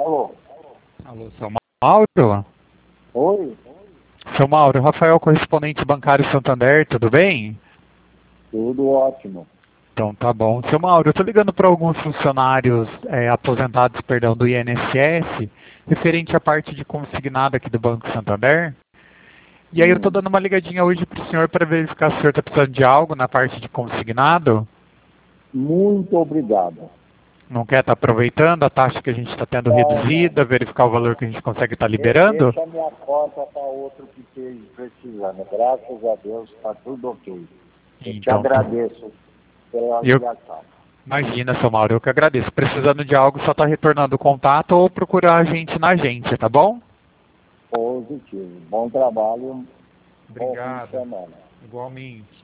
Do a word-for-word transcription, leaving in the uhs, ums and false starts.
Alô? Alô, seu Mauro? Oi? Seu Mauro, Rafael, correspondente bancário Santander, tudo bem? Tudo ótimo. Então tá bom. Seu Mauro, eu tô ligando para alguns funcionários é, aposentados, perdão, do I N S S, referente à parte de consignado aqui do Banco Santander. E aí eu tô Hum, dando uma ligadinha hoje pro senhor para verificar se o senhor tá precisando de algo na parte de consignado. muito obrigado. Não quer estar aproveitando a taxa que a gente está tendo Não, não. reduzida, verificar o valor que a gente consegue estar De- liberando? deixa a minha conta para outro que esteja precisando. Graças a Deus está tudo ok. Eu te Então, tá. agradeço pela Eu ligação. Imagina, seu Mauro, eu que agradeço. Precisando de algo, só tá retornando o contato ou procurar a gente na agência, tá bom? Positivo. Bom trabalho. Bom fim de Obrigado. semana. Igualmente.